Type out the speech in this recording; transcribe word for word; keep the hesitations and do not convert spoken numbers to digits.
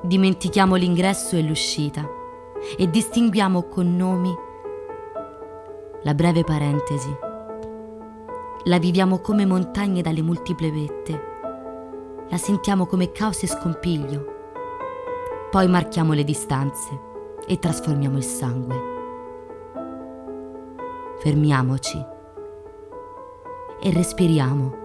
Dimentichiamo l'ingresso e l'uscita e distinguiamo con nomi la breve parentesi. La viviamo come montagne dalle multiple vette. La sentiamo come caos e scompiglio. Poi marchiamo le distanze e trasformiamo il sangue. Fermiamoci e respiriamo.